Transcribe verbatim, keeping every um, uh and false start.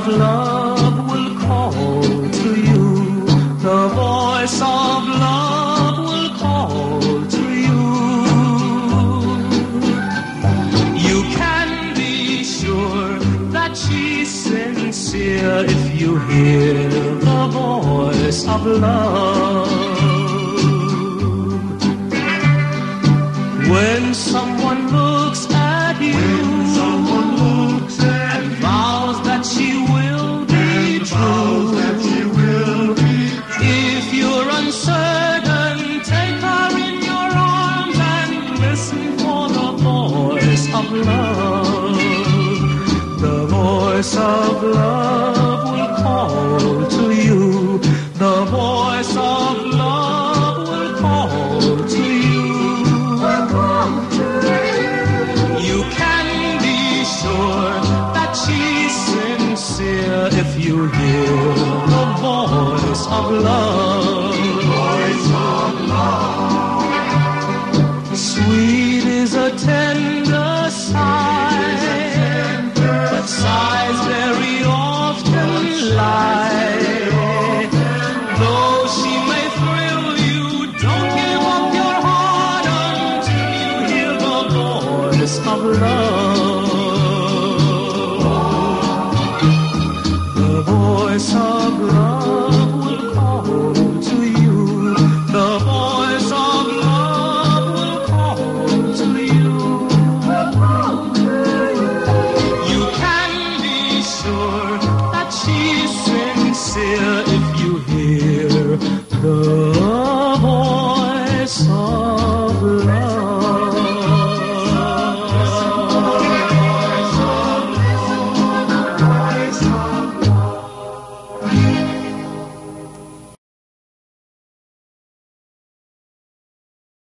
of love will call to you. The voice of love will call to you. You can be sure that she's sincere if you hear the voice of love. When someone looks at you, when someone looks at you, vows that she will be true. That she will be true. If you're uncertain, take her in your arms and listen for the voice of love. The voice of love will call to you. The voice of love will call to you. That she's sincere if you hear the voice of love.